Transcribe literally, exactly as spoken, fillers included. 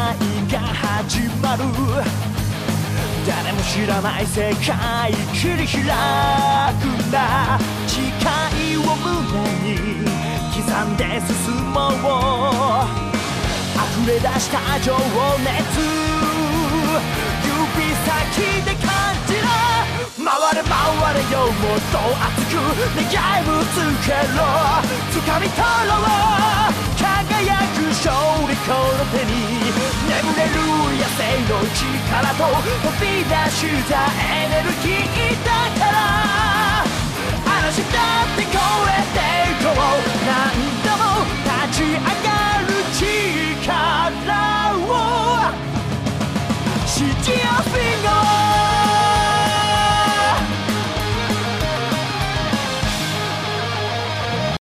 が始まる。誰も知らない世界切り開くんだ。誓いを胸に刻んで進もう。溢れ出した情熱指先で感じろ。回れ回れよもっと熱く願いをつけろ。掴み取ろう輝く勝利この手に。眠れる野生の力と飛び出したエネルギーだから。嵐だって越えていこう。何度も立ち上がる力を。 City of Bingo